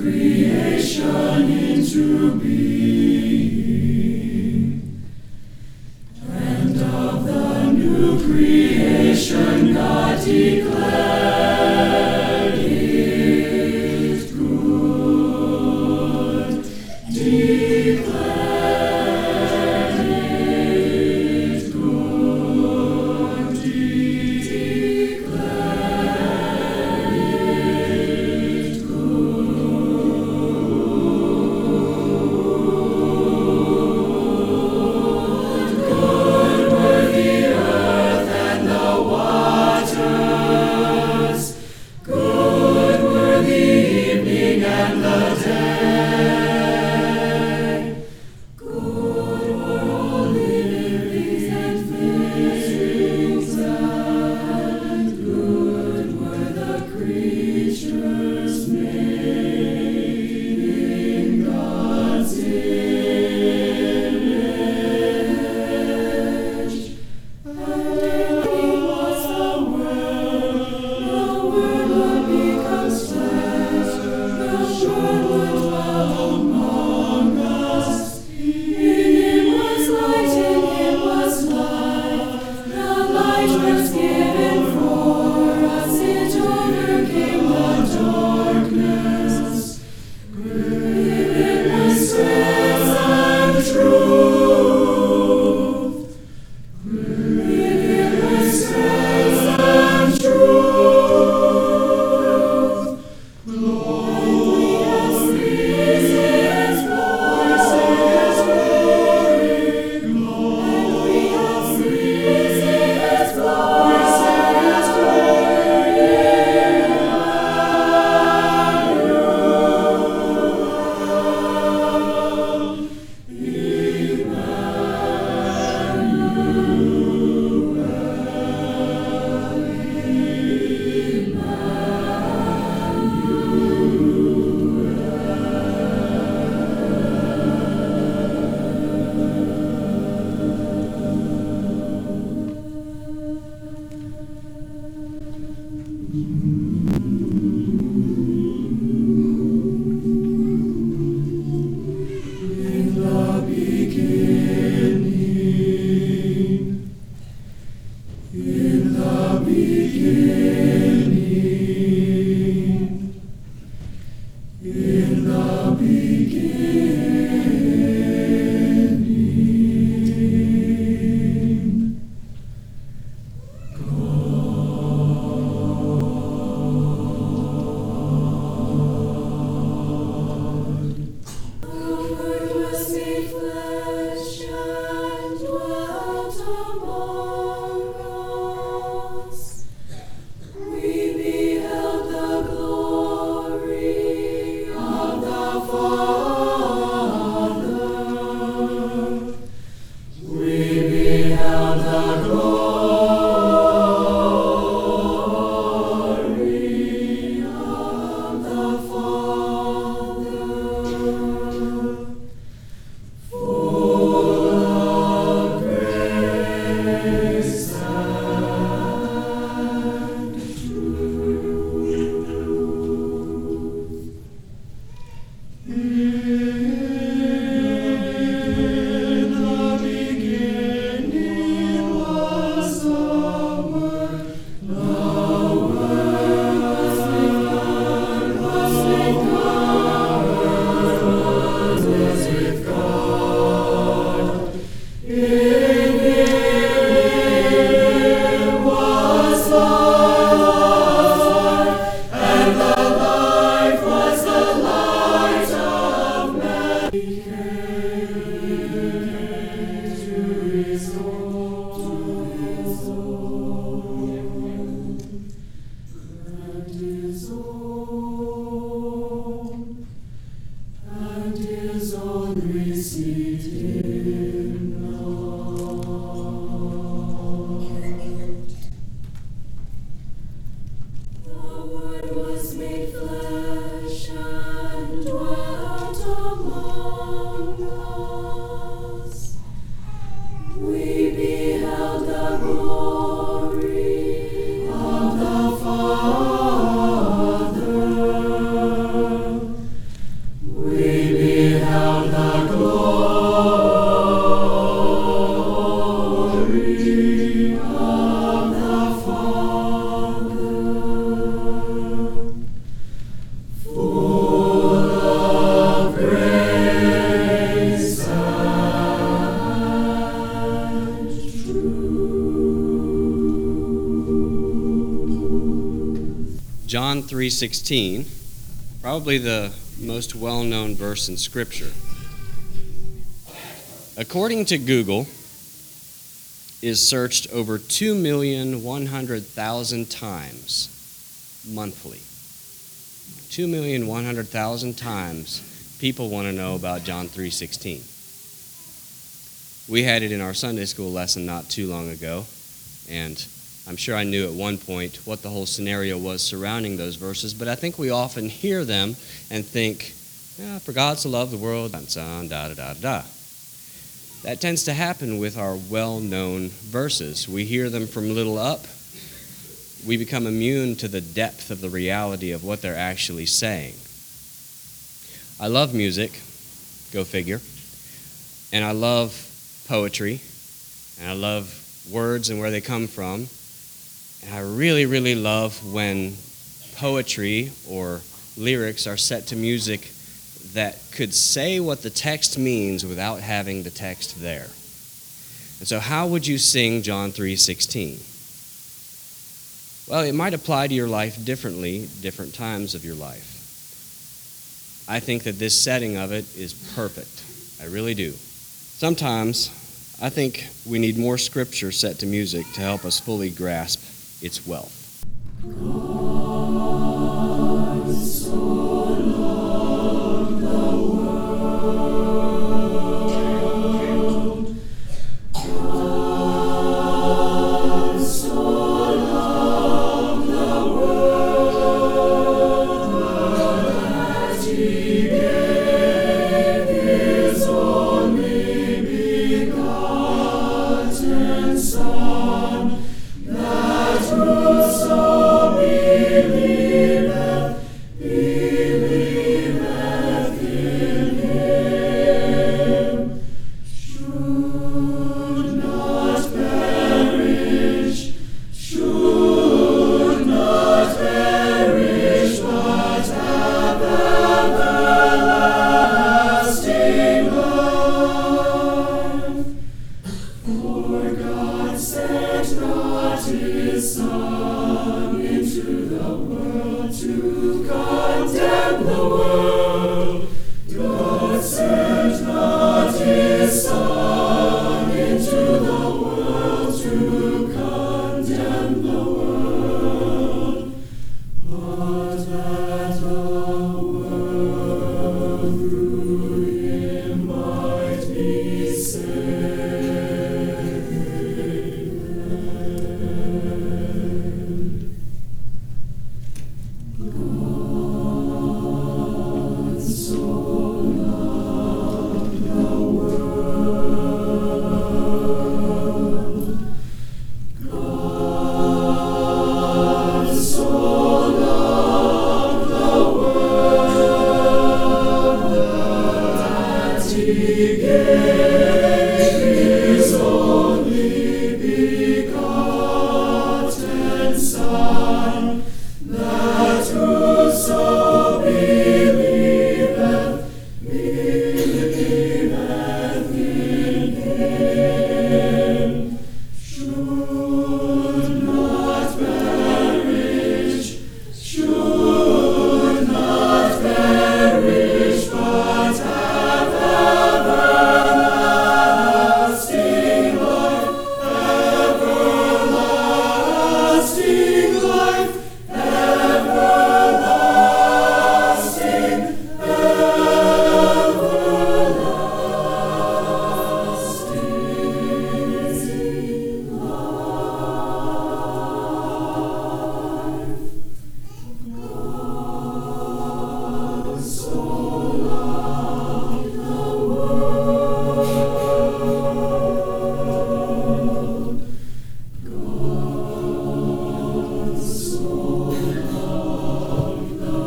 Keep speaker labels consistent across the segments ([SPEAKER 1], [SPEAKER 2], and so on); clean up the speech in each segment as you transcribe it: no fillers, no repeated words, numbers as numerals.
[SPEAKER 1] creation into being, and of the new creation God declared it good, declared it good, declared it good. Good were the earth and the waters, good were the evening and the day, good were all living things and things, and good were the creatures made in God's image. And beginning was the Word would become flesh, the Word would dwell among us. In Him was light, in Him was life, the light was given for us, it overcame the darkness. In Him was grace and truth. In Him was grace and truth. And we have seen His glory. And we have seen His glory. In the beginning, in the beginning, in the beginning, The Word was made flesh and dwelt among us. We beheld the glory of the Father.
[SPEAKER 2] 3:16, probably the most well-known verse in Scripture. According to Google, is searched over 2,100,000 times monthly. 2,100,000 times people want to know about John 3:16. We had it in our Sunday school lesson not too long ago, and I'm sure I knew at one point what the whole scenario was surrounding those verses, but I think we often hear them and think, for God so loved the world, da-da-da-da-da. That tends to happen with our well-known verses. We hear them from little up. We become immune to the depth of the reality of what they're actually saying. I love music, go figure, and I love poetry, and I love words and where they come from, and I really, really love when poetry or lyrics are set to music that could say what the text means without having the text there. And so how would you sing John 3:16? Well, it might apply to your life differently, different times of your life. I think that this setting of it is perfect. I really do. Sometimes I think we need more scripture set to music to help us fully grasp its wealth.
[SPEAKER 1] God so loved the world. God so loved the world that He gave His only begotten Son, that whoso believeth in Him should not perish, but have everlasting life. For God sent not His Son into the world to condemn the world. God sent not His Son into the world to condemn the world, but that the world through Him might be saved. God so loved the world. God so loved the world that He gave His only begotten Son, that whoso believeth in Him should not perish, but have everlasting life, everlasting life, everlasting, everlasting life. God so loved the world. God so loved the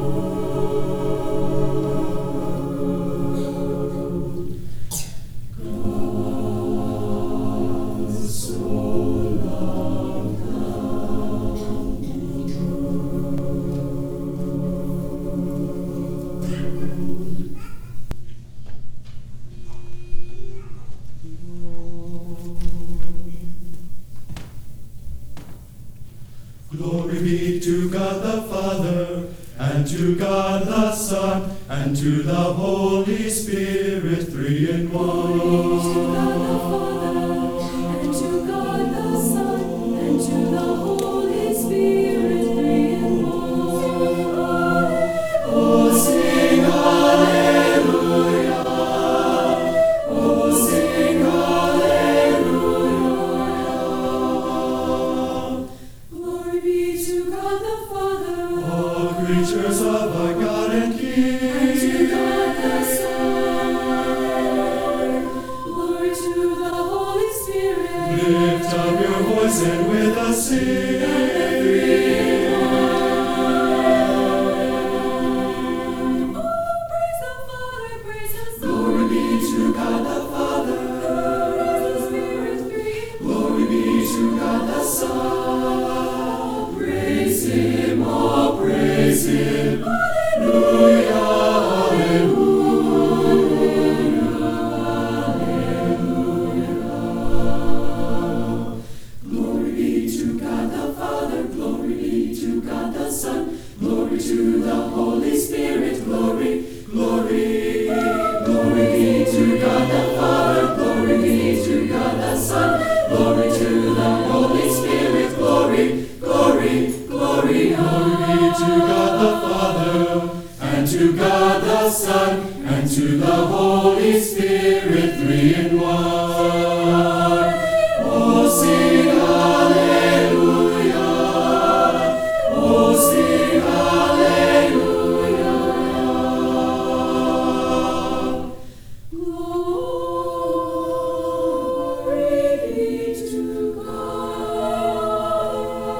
[SPEAKER 1] world. God so loved the Glory be to God the Father, to God the Son, and to the Holy Spirit, three in one.
[SPEAKER 3] Glory to God the Father, and to God the Son, and to the Holy Spirit, three in one.
[SPEAKER 1] Oh, sing hallelujah! Oh, sing hallelujah!
[SPEAKER 3] Glory be to God the Father,
[SPEAKER 1] All creatures of our God and King,
[SPEAKER 3] and to God the Son. Glory to the Holy Spirit.
[SPEAKER 1] lift up your voice and with us sing.
[SPEAKER 3] Oh, praise the Father, praise the Son.
[SPEAKER 1] Glory be to God the Father.
[SPEAKER 3] Praise the Spirit, three in
[SPEAKER 1] Glory be to God the Son. Praise Him, oh praise Him. Hallelujah, hallelujah, hallelujah. Glory be to God the Father. Glory be to God the Son. Glory to the Holy Spirit. Glory, glory. Glory be to God the Father. Glory be to God the Son. Glory to the Holy Spirit. Glory, glory, glory. Glory be to God the Father, and to God the Son, and to the Holy Spirit, three in one. Oh, sing hallelujah. Oh, sing hallelujah.
[SPEAKER 3] Glory be to God.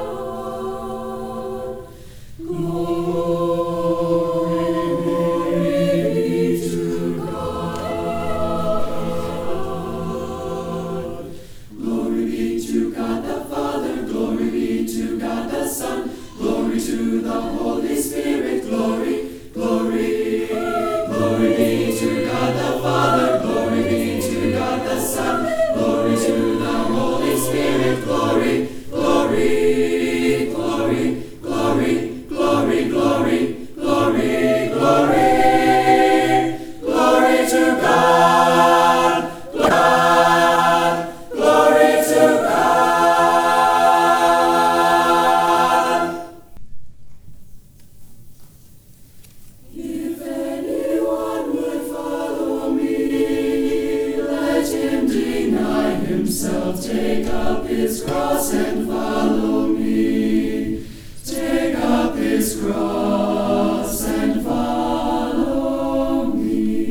[SPEAKER 1] Glory be to God the Father, glory be to God the Son, glory to the Holy Spirit, glory, glory. Glory be to God the Father, glory be to God the Son, glory to the Holy Spirit, glory, glory, glory, glory, glory, glory, glory, glory. Glory to God, glory to God. If anyone would follow me, let him deny himself, take up his cross and follow me. Take up his cross and follow me.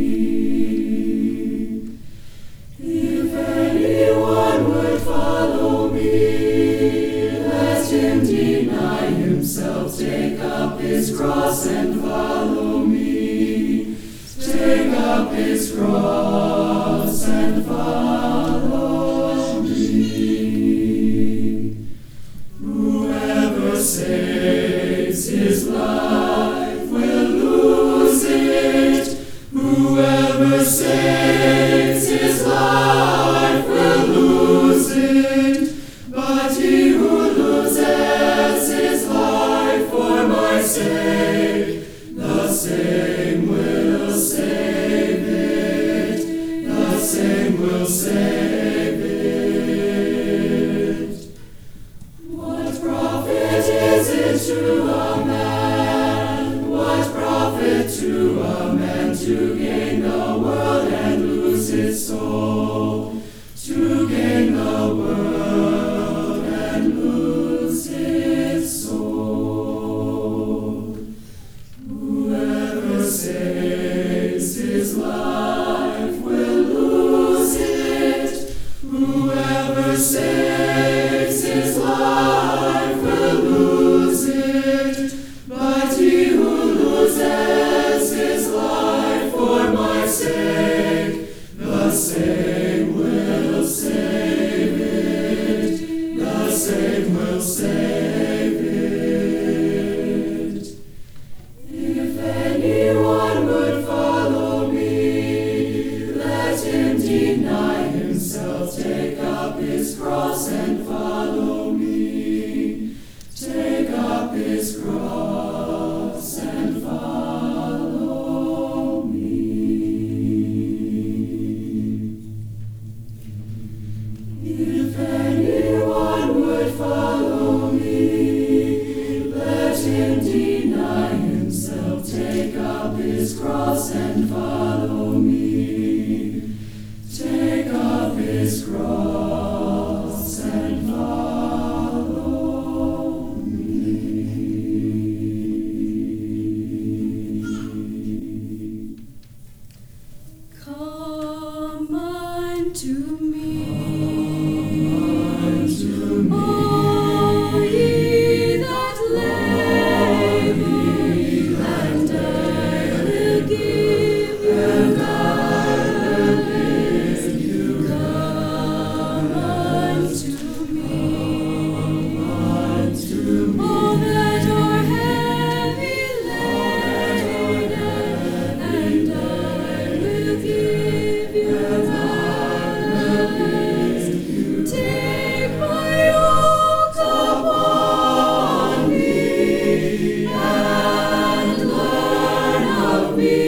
[SPEAKER 1] If anyone would follow me, let him deny himself, take up his cross and follow me. Take up his cross and follow me. Whoever saves his life will lose it. Whoever saves his life will lose it. But he who loses his life for my sake, the same will save it. The same will save it. What profit is it to a man? What profit to a man to gain the world and lose his soul? To gain the world and lose his soul. Whoever saves his life will lose it. up his cross and follow me. Take up his cross and follow me.
[SPEAKER 3] Come unto me.
[SPEAKER 1] All ye that labor, and I will give you Come unto me. All that are heavy laden, and I will give you rest. Take my yoke upon me, and learn of me.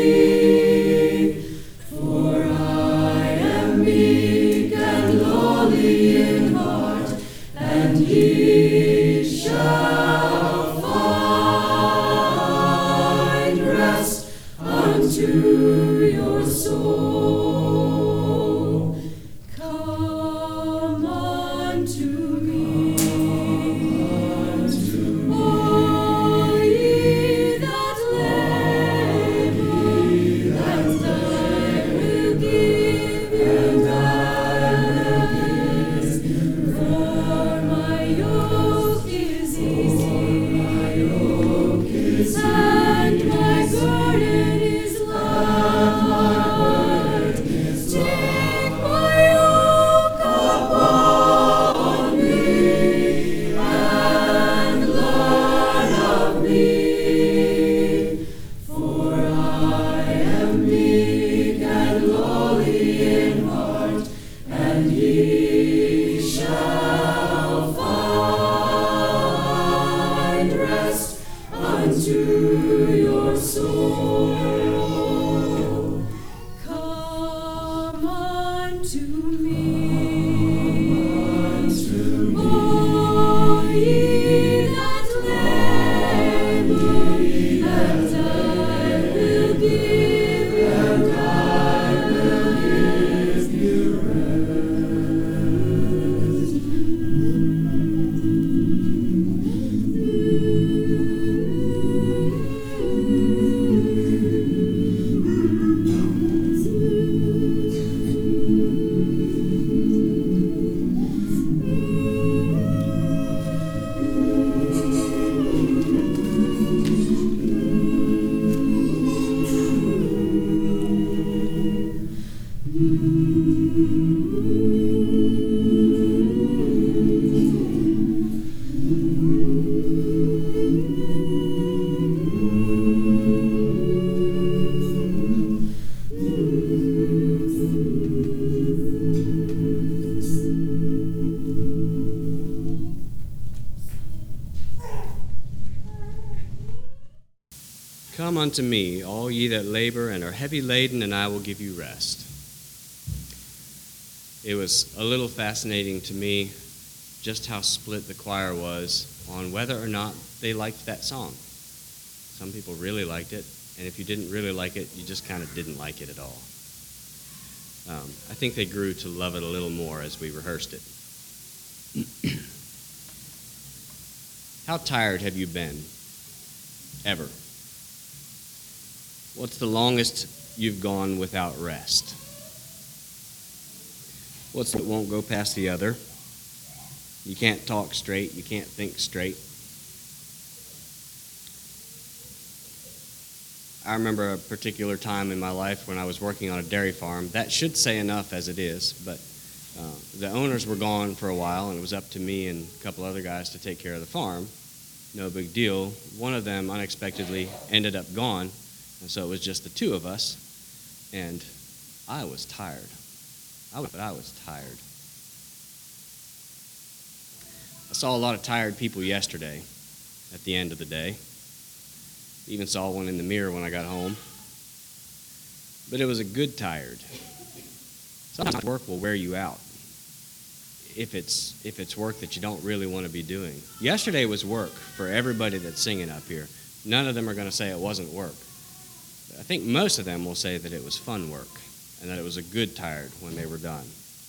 [SPEAKER 1] For I am meek and lowly in heart, and ye shall find rest unto your soul. Come unto me. All ye that labor, and I will give you rest. For my yoke is easy, and my burden is light. Take my yoke upon me, and learn of me. For I am meek and lowly in heart, and ye shall find rest unto your soul. Come unto me. All ye that labor, and I will give you
[SPEAKER 2] Come unto me, all ye that labor and are heavy laden, and I will give you rest. It was a little fascinating to me just how split the choir was on whether or not they liked that song. Some people really liked it, and if you didn't really like it, you just kind of didn't like it at all. I think they grew to love it a little more as we rehearsed it. How tired have you been? Ever? What's the longest you've gone without rest? What's that won't go past the other? You can't talk straight. You can't think straight. I remember a particular time in my life when I was working on a dairy farm. That should say enough as it is, but the owners were gone for a while, and it was up to me and a couple other guys to take care of the farm. No big deal. One of them unexpectedly ended up gone, and so it was just the two of us, and I was tired. I was tired. I saw a lot of tired people yesterday at the end of the day. Even saw one in the mirror when I got home. But it was a good tired. Sometimes work will wear you out if it's work that you don't really want to be doing. Yesterday was work for everybody that's singing up here. None of them are going to say it wasn't work. think most of them will say that it was fun work and that it was a good tired when they were done.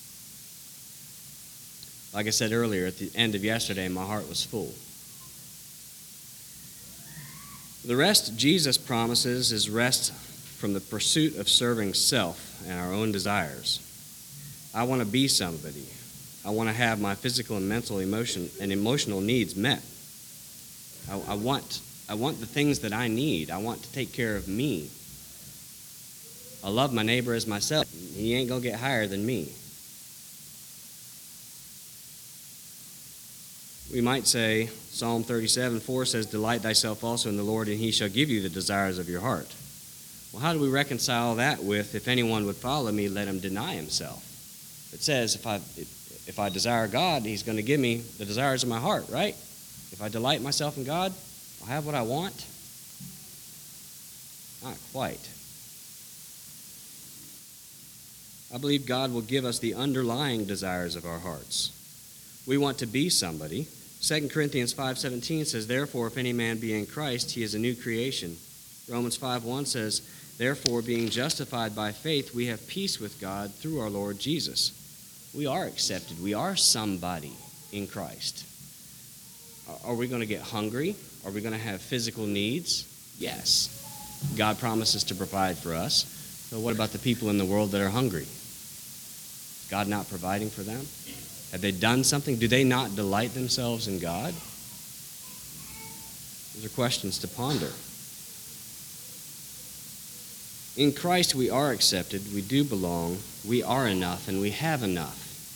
[SPEAKER 2] Like I said earlier, at the end of yesterday, my heart was full. The rest Jesus promises is rest from the pursuit of serving self and our own desires. I want to be somebody. I want to have my physical and mental emotional needs met. I want the things that I need. I want to take care of me. I love my neighbor as myself. He ain't going to get higher than me. We might say, Psalm 37:4 says, "Delight thyself also in the Lord, and he shall give you the desires of your heart." Well, how do we reconcile that with, "If anyone would follow me, let him deny himself"? It says, if I desire God, he's going to give me the desires of my heart, right? If I delight myself in God, I'll have what I want? Not quite. I believe God will give us the underlying desires of our hearts. We want to be somebody. 2 Corinthians 5:17 says, "Therefore, if any man be in Christ, he is a new creation." Romans 5:1 says, "Therefore, being justified by faith, we have peace with God through our Lord Jesus." We are accepted. We are somebody in Christ. Are we going to get hungry? Are we going to have physical needs? Yes. God promises to provide for us. So what about the people in the world that are hungry? Is God not providing for them? Have they done something? Do they not delight themselves in God? Those are questions to ponder. In Christ we are accepted, we do belong, we are enough, and we have enough.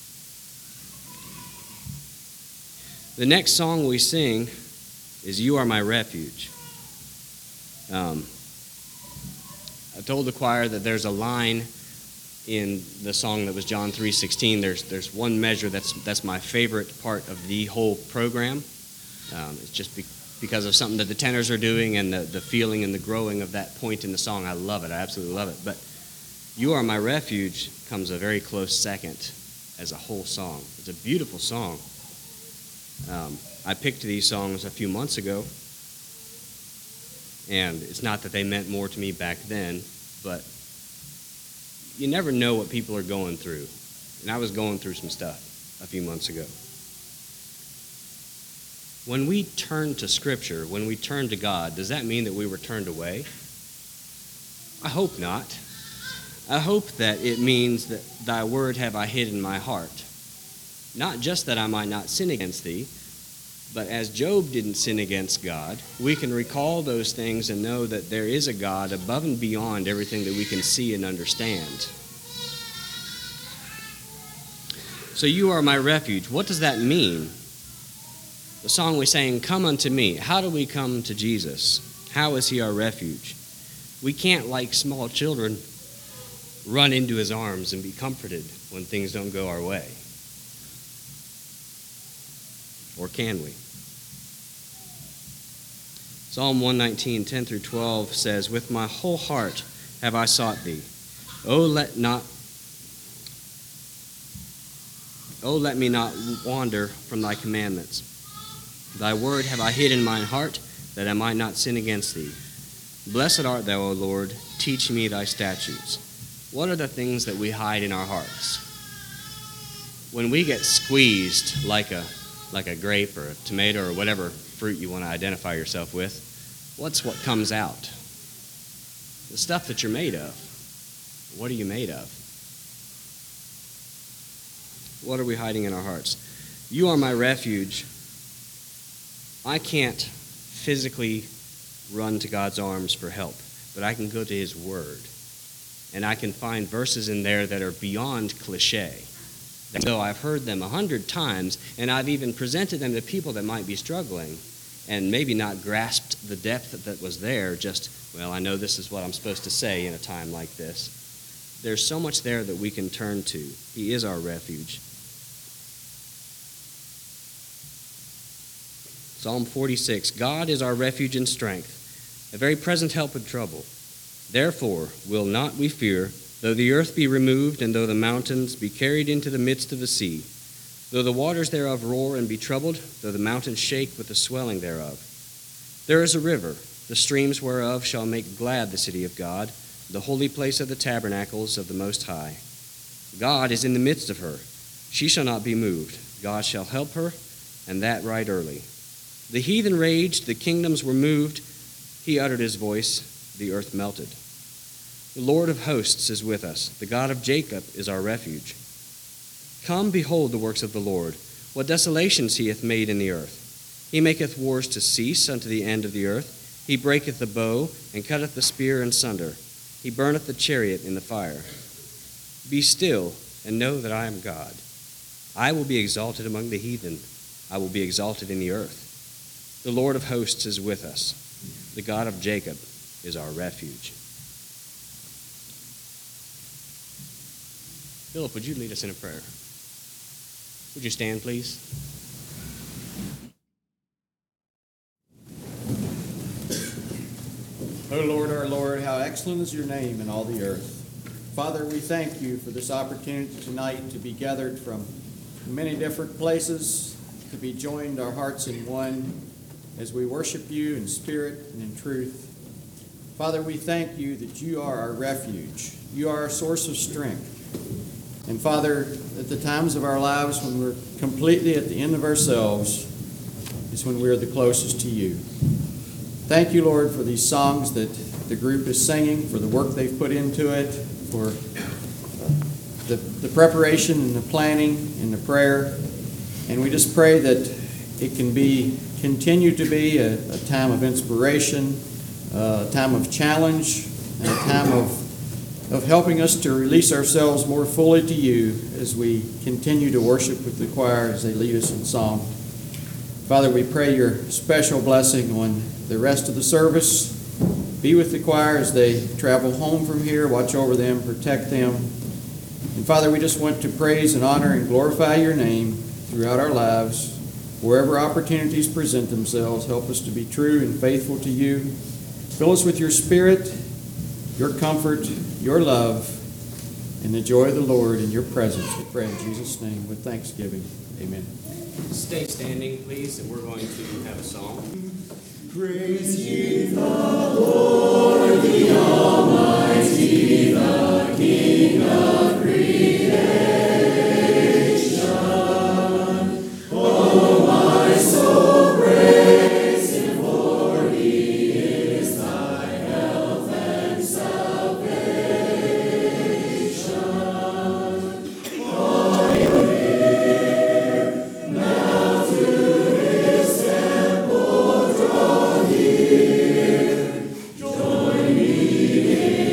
[SPEAKER 2] The next song we sing is "You Are My Refuge." I told the choir that there's a line in the song that was John 3:16. There's one measure that's my favorite part of the whole program. It's just because of something that the tenors are doing and the feeling and the growing of that point in the song. I love it. I absolutely love it. But "You Are My Refuge" comes a very close second as a whole song. It's a beautiful song. I picked these songs a few months ago, and it's not that they meant more to me back then, but you never know what people are going through. And I was going through some stuff a few months ago. When we turn to Scripture, when we turn to God, does that mean that we were turned away? I hope not. I hope that it means that "Thy word have I hid in my heart." Not just that I might not sin against thee, but as Job didn't sin against God, we can recall those things and know that there is a God above and beyond everything that we can see and understand. So "You are my refuge." What does that mean? The song we sang, "Come unto me." How do we come to Jesus? How is he our refuge? We can't, like small children, run into his arms and be comforted when things don't go our way. Or can we? Psalm 119, 10 through 12 says, "With my whole heart have I sought thee. Oh, let me not wander from thy commandments. Thy word have I hid in mine heart, that I might not sin against thee. Blessed art thou, O Lord, teach me thy statutes." What are the things that we hide in our hearts? When we get squeezed like a grape or a tomato or whatever fruit you want to identify yourself with, what comes out? The stuff that you're made of. What are you made of? What are we hiding in our hearts? "You are my refuge." I can't physically run to God's arms for help, but I can go to his word. And I can find verses in there that are beyond cliche. So I've heard them 100 times, and I've even presented them to people that might be struggling and maybe not grasped the depth that was there, just, well, I know this is what I'm supposed to say in a time like this. There's so much there that we can turn to. He is our refuge. Psalm 46, "God is our refuge and strength, a very present help in trouble. Therefore will not we fear, though the earth be removed, and though the mountains be carried into the midst of the sea, though the waters thereof roar and be troubled, though the mountains shake with the swelling thereof. There is a river, The streams whereof shall make glad the city of God, the holy place of the tabernacles of the Most High. God is in the midst of her. She shall not be moved. God shall help her, and that right early. The heathen raged, the kingdoms were moved. He uttered his voice, the earth melted. The Lord of hosts is with us. The God of Jacob is our refuge. Come, behold the works of the Lord, what desolations he hath made in the earth. He maketh wars to cease unto the end of the earth. He breaketh the bow, and cutteth the spear in sunder. He burneth the chariot in the fire. Be still, and know that I am God. I will be exalted among the heathen. I will be exalted in the earth. The Lord of hosts is with us. The God of Jacob is our refuge. Philip, would you lead us in a prayer? Would you stand, please?
[SPEAKER 4] O Lord, our Lord, how excellent is your name in all the earth. Father, we thank you for this opportunity tonight to be gathered from many different places, to be joined our hearts in one as we worship you in spirit and in truth. Father, we thank you that you are our refuge. You are our source of strength. And Father, at the times of our lives when we're completely at the end of ourselves is when we're the closest to you. Thank you, Lord, for these songs that the group is singing, for the work they've put into it, for the preparation and the planning and the prayer. And we just pray that it can continue to be a time of inspiration, a time of challenge, and a time of helping us to release ourselves more fully to you as we continue to worship with the choir as they lead us in song. Father, we pray your special blessing on the rest of the service. Be with the choir as they travel home from here. Watch over them, protect them. And Father, we just want to praise and honor and glorify your name throughout our lives. Wherever opportunities present themselves, help us to be true and faithful to you. Fill us with your spirit, your comfort, your love, and the joy of the Lord in your presence. We pray in Jesus' name with thanksgiving. Amen.
[SPEAKER 2] Stay standing, please, and we're going to have a song.
[SPEAKER 1] Praise ye the Lord, the Almighty, the King of creation. Oh, my soul, praise him, for he is thy health and salvation. All here, now to his temple draw near. Join me in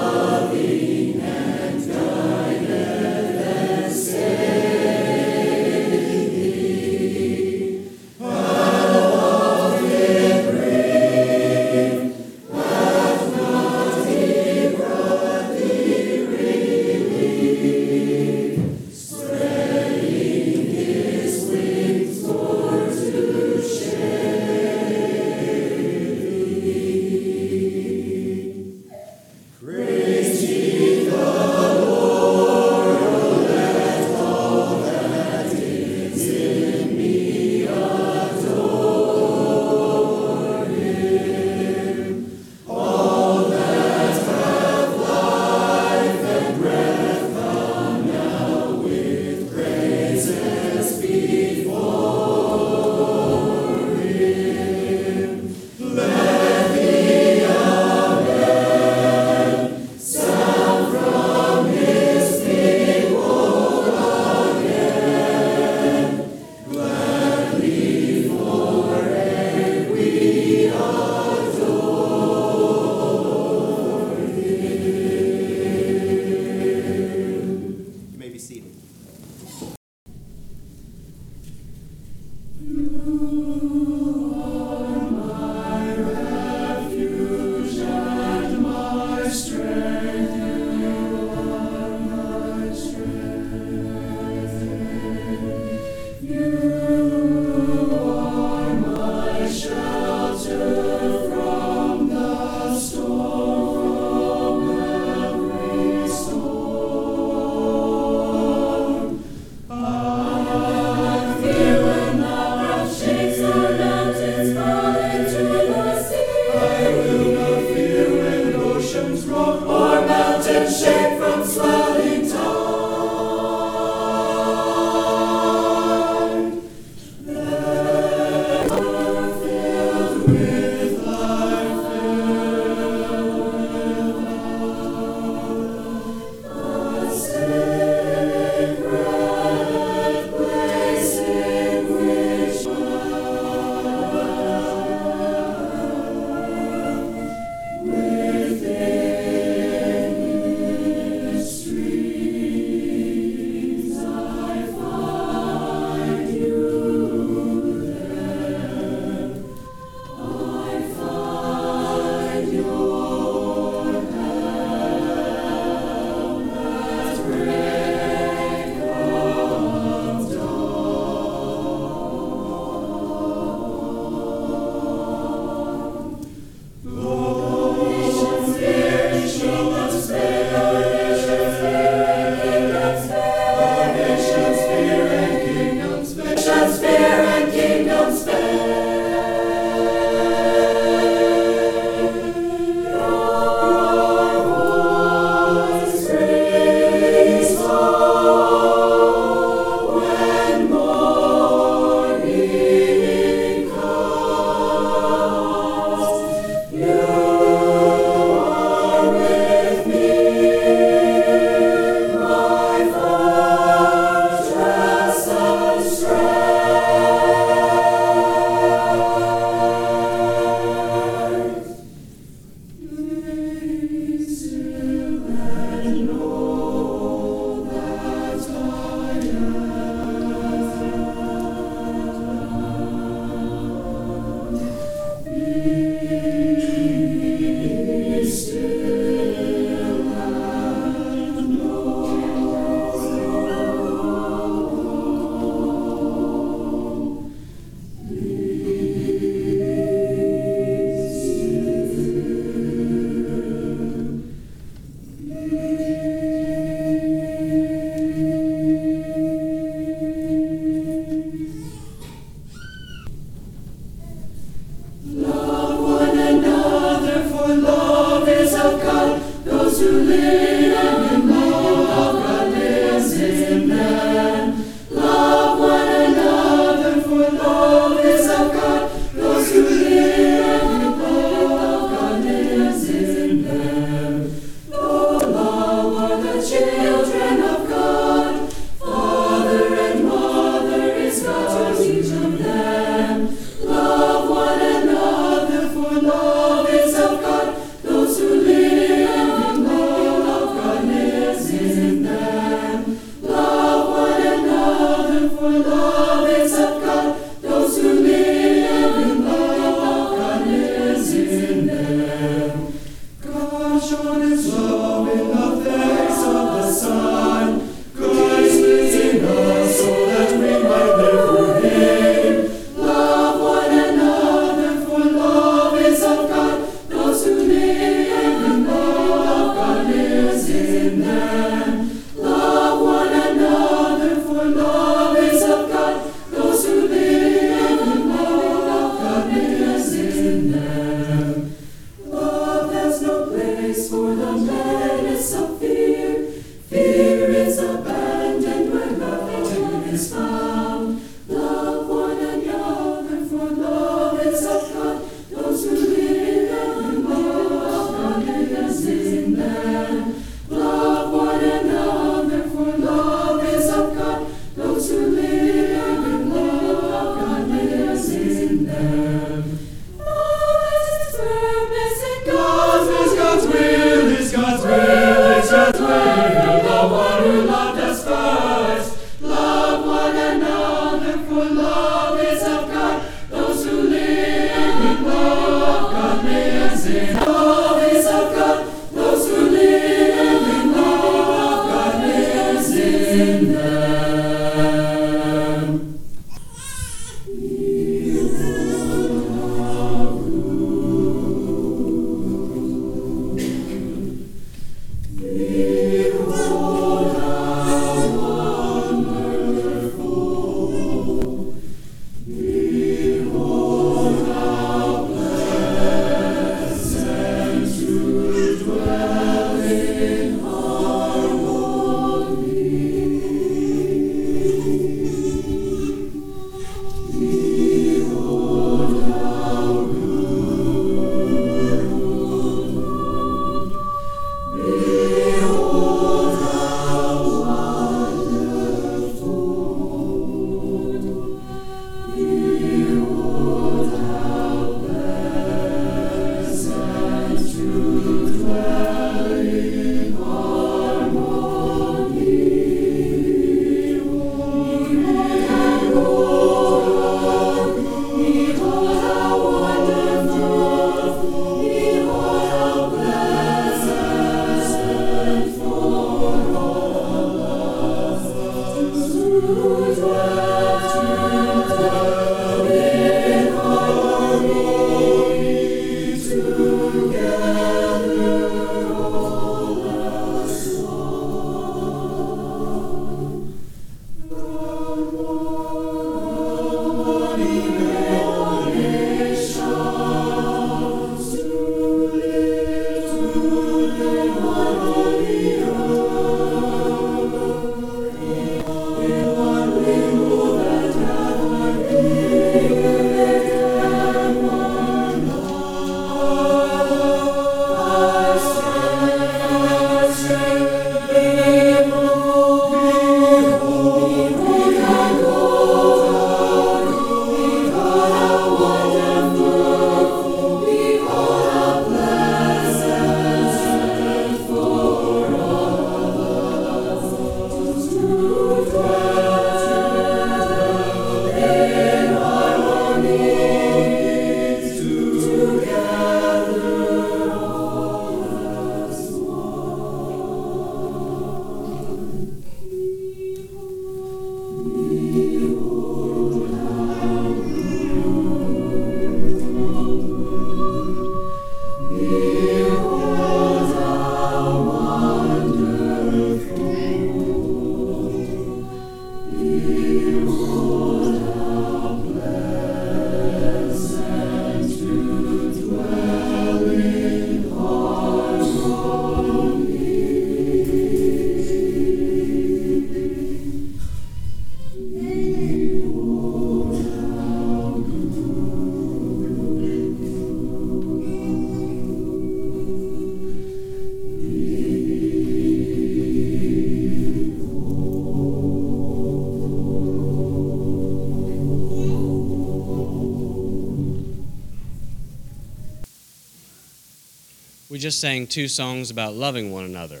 [SPEAKER 2] We just sang 2 songs about loving one another.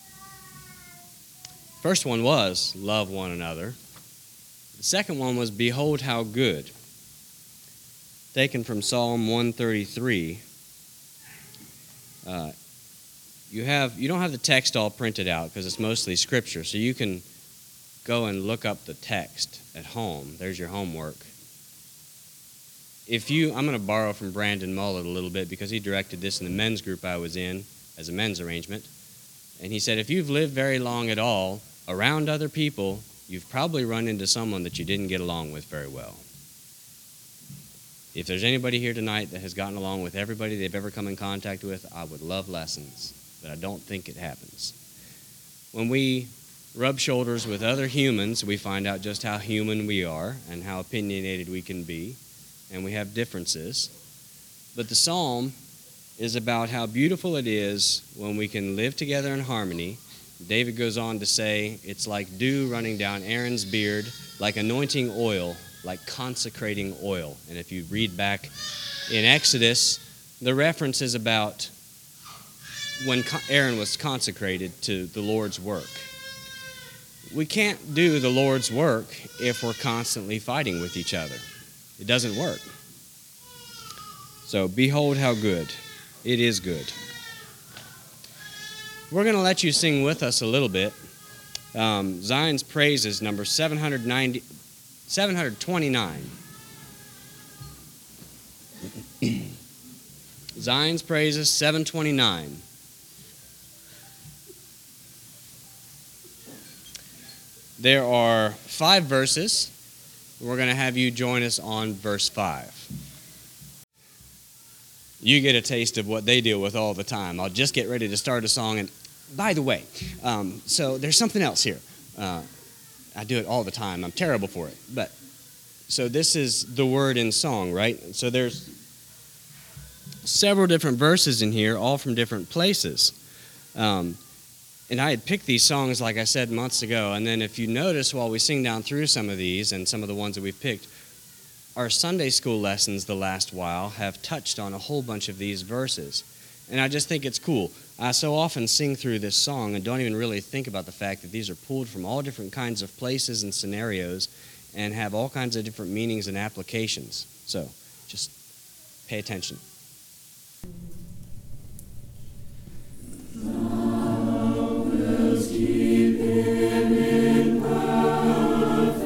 [SPEAKER 2] First one was love one another. The second one was behold how good, taken from Psalm 133. You don't have the text all printed out because it's mostly scripture, so you can go and look up the text at home. There's your homework. I'm going to borrow from Brandon Mullet a little bit because he directed this in the men's group I was in as a men's arrangement. And he said, if you've lived very long at all around other people, you've probably run into someone that you didn't get along with very well. If there's anybody here tonight that has gotten along with everybody they've ever come in contact with, I would love lessons, but I don't think it happens. When we rub shoulders with other humans, we find out just how human we are and how opinionated we can be, and we have differences. But the psalm is about how beautiful it is when we can live together in harmony. David goes on to say, it's like dew running down Aaron's beard, like anointing oil, like consecrating oil. And if you read back in Exodus, the reference is about when Aaron was consecrated to the Lord's work. We can't do the Lord's work if we're constantly fighting with each other. It doesn't work. So, behold how good. It is good. We're going to let you sing with us a little bit. Zion's Praises, number 729. Zion's Praises, 729. There are 5 verses. We're going to have you join us on verse 5. You get a taste of what they deal with all the time. I'll just get ready to start a song. And by the way, so there's something else here. I do it all the time. I'm terrible for it. So this is the word in song, right? So there's several different verses in here, all from different places. And I had picked these songs, like I said, months ago. And then if you notice, while we sing down through some of these and some of the ones that we've picked, our Sunday school lessons the last while have touched on a whole bunch of these verses. And I just think it's cool. I so often sing through this song and don't even really think about the fact that these are pulled from all different kinds of places and scenarios and have all kinds of different meanings and applications. So just pay attention.
[SPEAKER 1] Keep him in perfect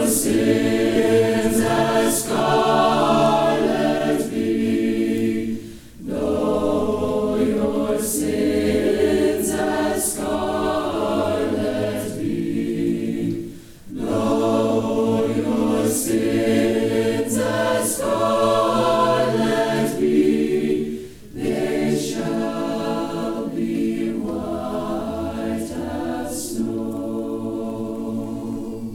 [SPEAKER 1] sins as scarlet be. Though your sins as scarlet be. Though your sins as scarlet be, they shall be white as snow.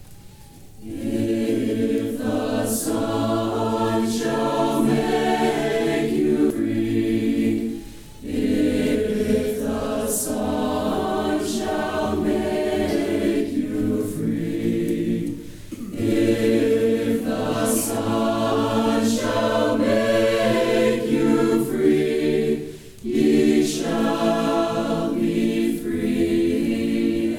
[SPEAKER 1] If the Son shall make you free, if the Son shall make you free, if the Son shall make you free, ye shall be free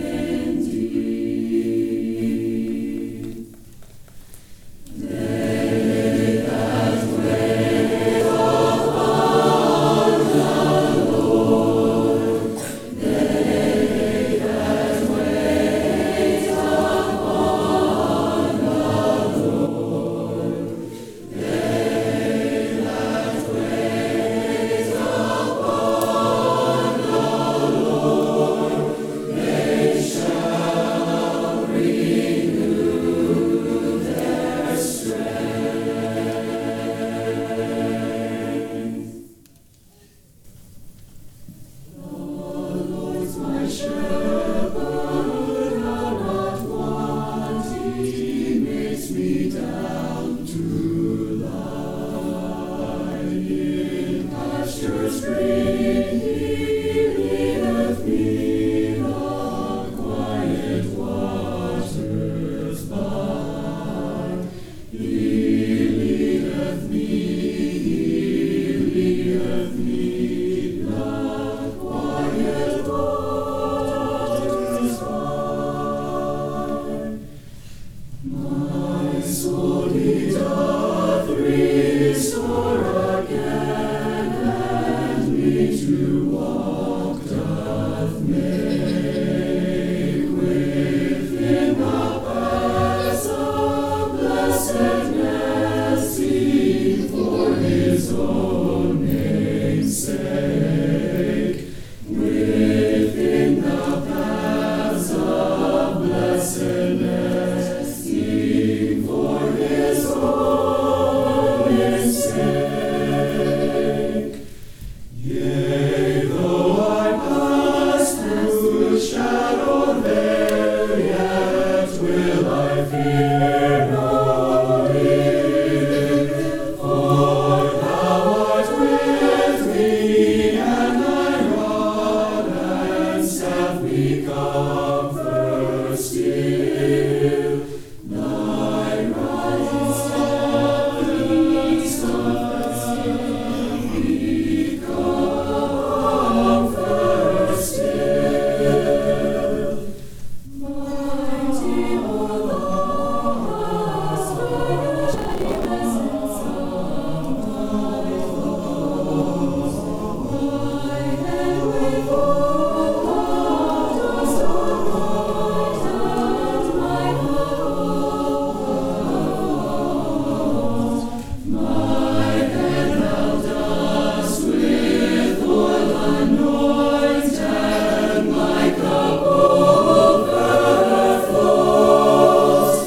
[SPEAKER 1] indeed. They that wait upon the Lord, they that wait upon the Lord, they that wait upon the Lord, they shall renew their strength. The Lord's my shepherd, I'll not want. He makes me down to lie in pastures green. He leadeth me on quiet waters by. He leadeth me on quiet waters by. My soul he doth restore again, and me to walk doth make within the paths of blessedness, seen for his own name's sake. Within the paths of blessedness, seen for his own name's sake. Yea, though I pass through the shadow there, yet will I fear no evil. For thou art with me, and thy rod and staff me comfort still. Thy rod and staff me comfort still. Mighty O Lord, presence of my head with waters bright, and my hope. My head thou dost with oil anoint, and my cup overflows.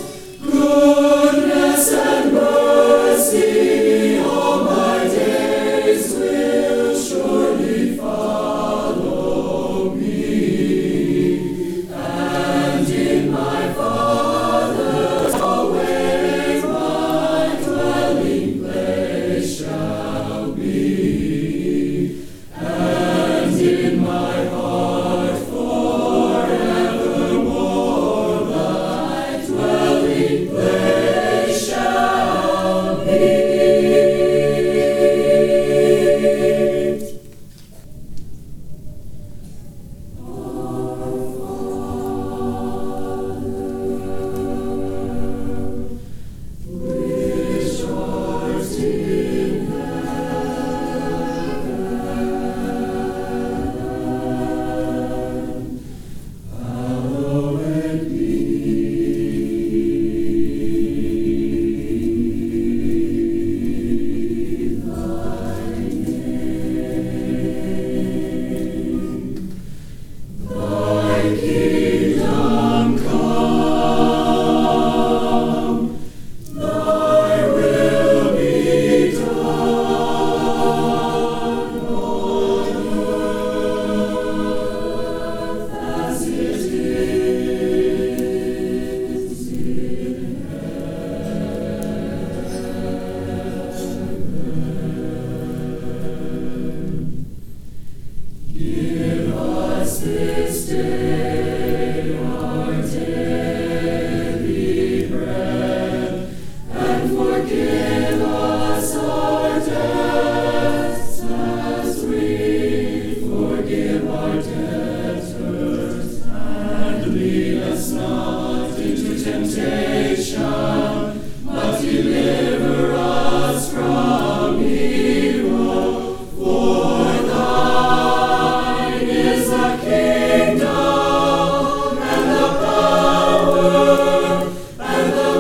[SPEAKER 1] bread, and forgive us our debts as we forgive our debtors, and lead us not into temptation, but deliver us from evil. For thine is the kingdom, and the power, and the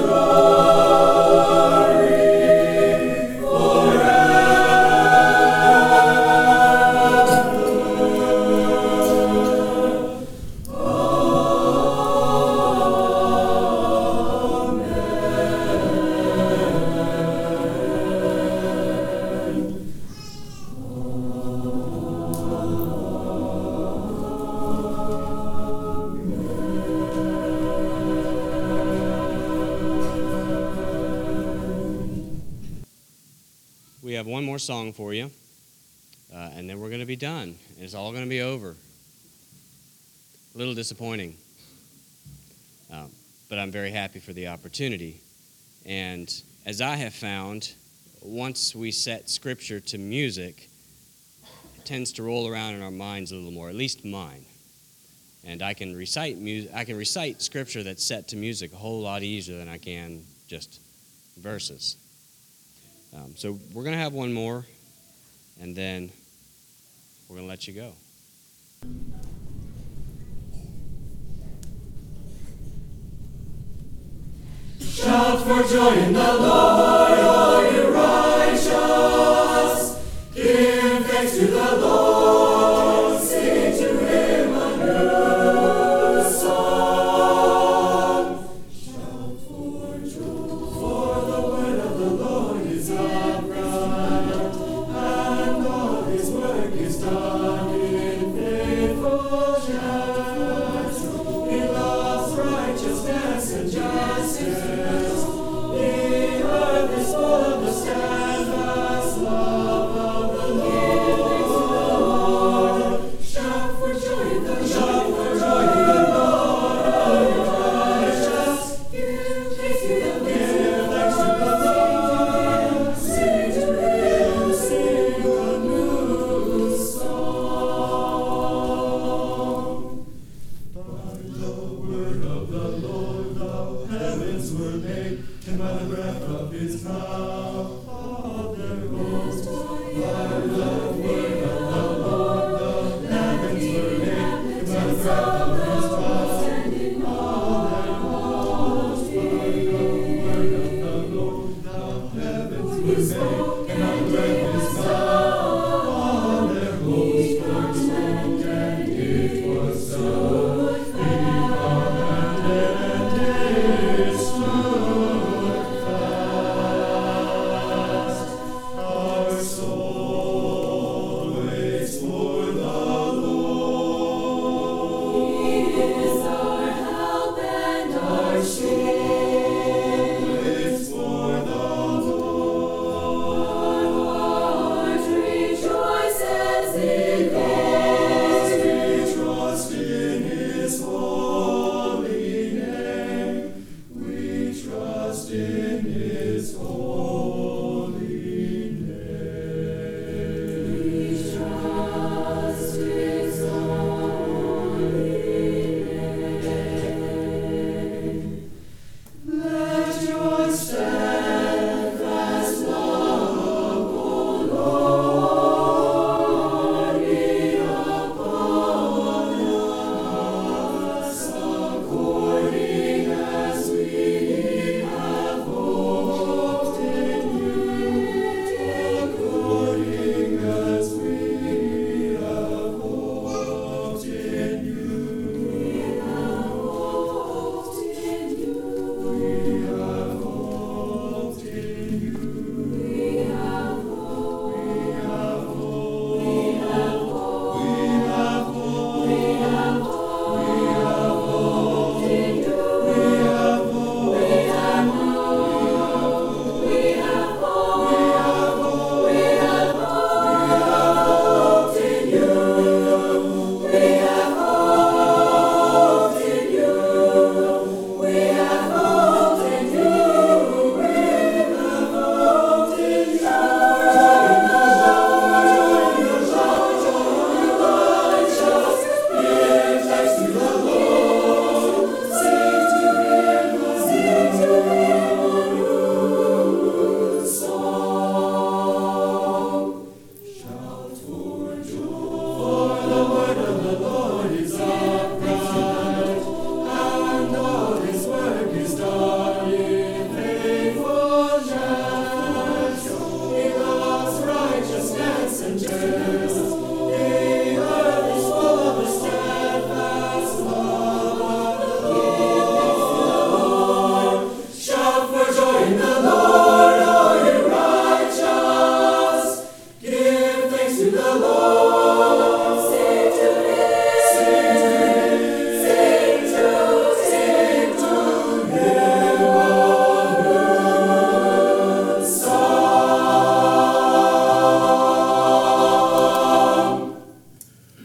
[SPEAKER 1] glory forever.
[SPEAKER 2] We have one more song for you, and then we're going to be done. It's all going to be over. A little disappointing, but I'm very happy for the opportunity. And as I have found, once we set Scripture to music, it tends to roll around in our minds a little more, at least mine. And I can recite Scripture that's set to music a whole lot easier than I can just verses. So we're going to have one more, and then we're going to let you go.
[SPEAKER 1] Shout for joy in the Lord, all you righteous. Give thanks to the Lord, sing to him a new song. Shout for joy, for the word of the Lord is upright, and all his work is done in faithful judgment. He loves righteousness and justice. The earth is full of the steadfast love of the Lord. Shout for joy in the Lord, all you righteous. Give thanks to the Lord. Sing to him, sing a new song. By the word of the Lord the heavens were made, and by the breath of his mouth